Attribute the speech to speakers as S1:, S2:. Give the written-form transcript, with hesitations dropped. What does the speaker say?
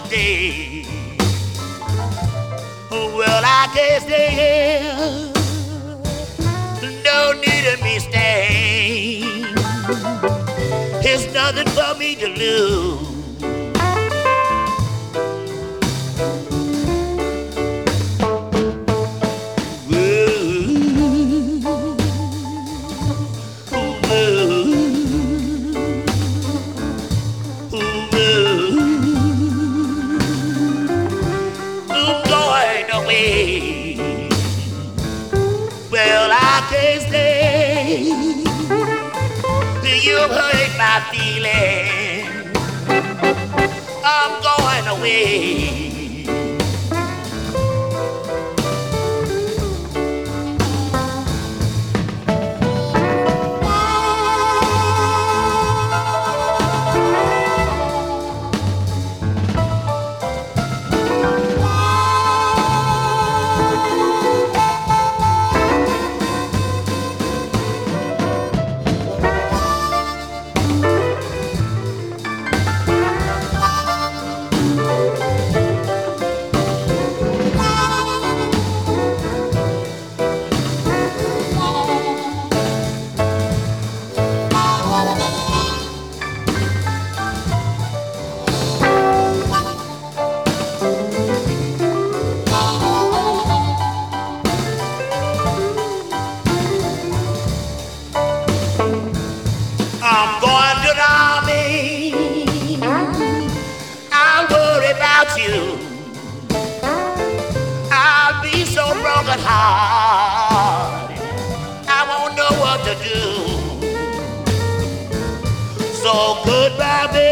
S1: someday. Well, I can't stay here. No need of me staying. There's nothing for me to lose. Well, I can't stay. You hurt my feelings. I'm going away. I'm going to the army. I'll worry about you. I'll be so broken hearted. I won't know what to do. So goodbye, baby.